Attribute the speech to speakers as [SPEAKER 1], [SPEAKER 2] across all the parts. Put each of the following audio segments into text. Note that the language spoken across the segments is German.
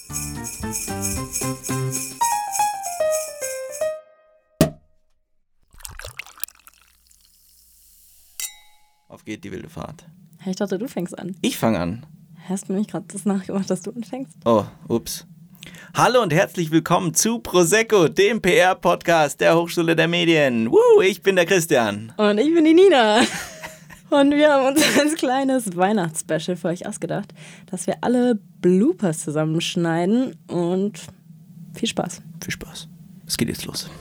[SPEAKER 1] Auf geht die wilde Fahrt.
[SPEAKER 2] Ich dachte, du fängst an.
[SPEAKER 1] Ich fange an.
[SPEAKER 2] Hast du mir nicht gerade das nachgemacht, dass du anfängst?
[SPEAKER 1] Oh, ups. Hallo und herzlich willkommen zu Prosecco, dem PR-Podcast der Hochschule der Medien. Ich bin der Christian.
[SPEAKER 2] Und ich bin die Nina. Und wir haben uns ein kleines Weihnachtsspecial für euch ausgedacht, dass wir alle Bloopers zusammenschneiden und viel Spaß.
[SPEAKER 1] Viel Spaß. Es geht jetzt los.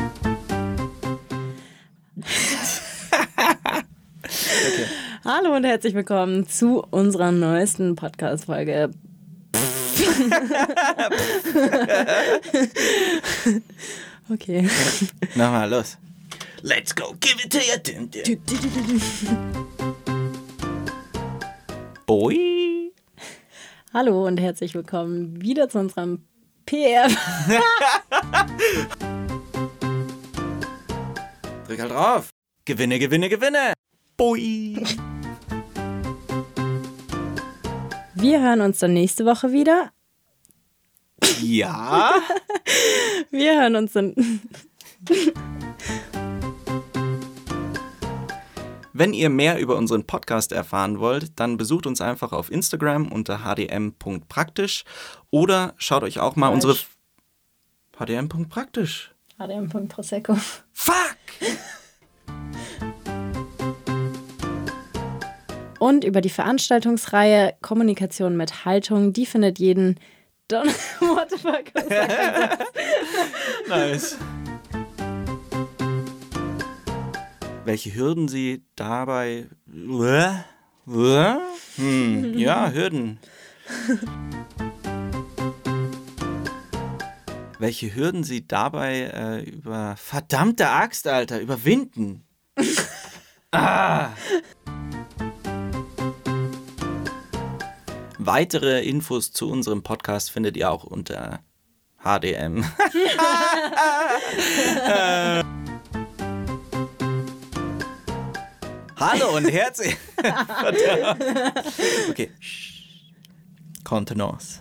[SPEAKER 2] Okay. Hallo und herzlich willkommen zu unserer neuesten Podcast-Folge. Okay.
[SPEAKER 1] Nochmal, los. Let's go, give it to you. Boy.
[SPEAKER 2] Hallo und herzlich willkommen wieder zu unserem PR.
[SPEAKER 1] Drück halt drauf. Gewinne, gewinne, gewinne. Boy.
[SPEAKER 2] Wir hören uns dann nächste Woche wieder.
[SPEAKER 1] Ja.
[SPEAKER 2] Wir hören uns dann.
[SPEAKER 1] Wenn ihr mehr über unseren Podcast erfahren wollt, dann besucht uns einfach auf Instagram unter hdm.praktisch oder schaut euch auch mal unsere hdm.praktisch.
[SPEAKER 2] hdm.prosecco.
[SPEAKER 1] Fuck!
[SPEAKER 2] Und über die Veranstaltungsreihe Kommunikation mit Haltung, die findet jeden What the fuck?
[SPEAKER 1] Nice. Welche Hürden Sie dabei... Ja, Hürden. Welche Hürden Sie dabei über... Verdammte Axt, Alter, überwinden. Weitere Infos zu unserem Podcast findet ihr auch unter HDM. Hallo und herzlich. Okay. Contenance.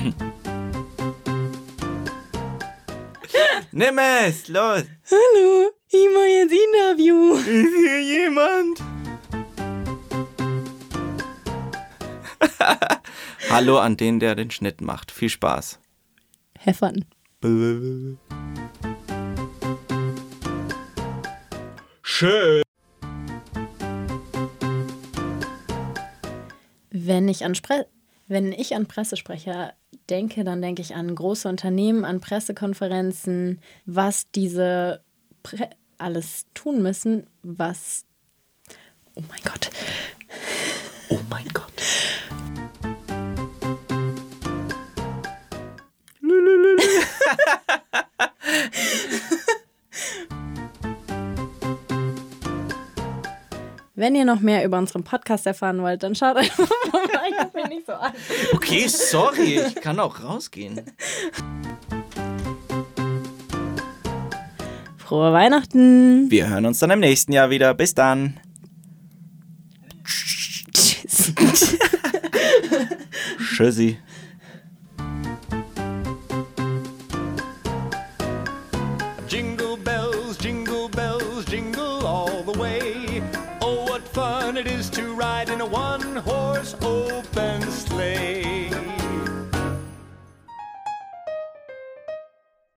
[SPEAKER 1] Nimm es, los.
[SPEAKER 2] Hallo, ich mache jetzt Interview.
[SPEAKER 1] Ist hier jemand? Hallo an den, der den Schnitt macht. Viel Spaß.
[SPEAKER 2] Have fun.
[SPEAKER 1] Schön.
[SPEAKER 2] Wenn ich an Pressesprecher denke, dann denke ich an große Unternehmen, an Pressekonferenzen, was diese alles tun müssen, was... Oh mein Gott.
[SPEAKER 1] Oh mein Gott.
[SPEAKER 2] Wenn ihr noch mehr über unseren Podcast erfahren wollt, dann schaut einfach vorbei. Ich bin nicht so an.
[SPEAKER 1] Okay, sorry, ich kann auch rausgehen.
[SPEAKER 2] Frohe Weihnachten.
[SPEAKER 1] Wir hören uns dann im nächsten Jahr wieder. Bis dann.
[SPEAKER 2] Tschüss.
[SPEAKER 1] Tschüssi.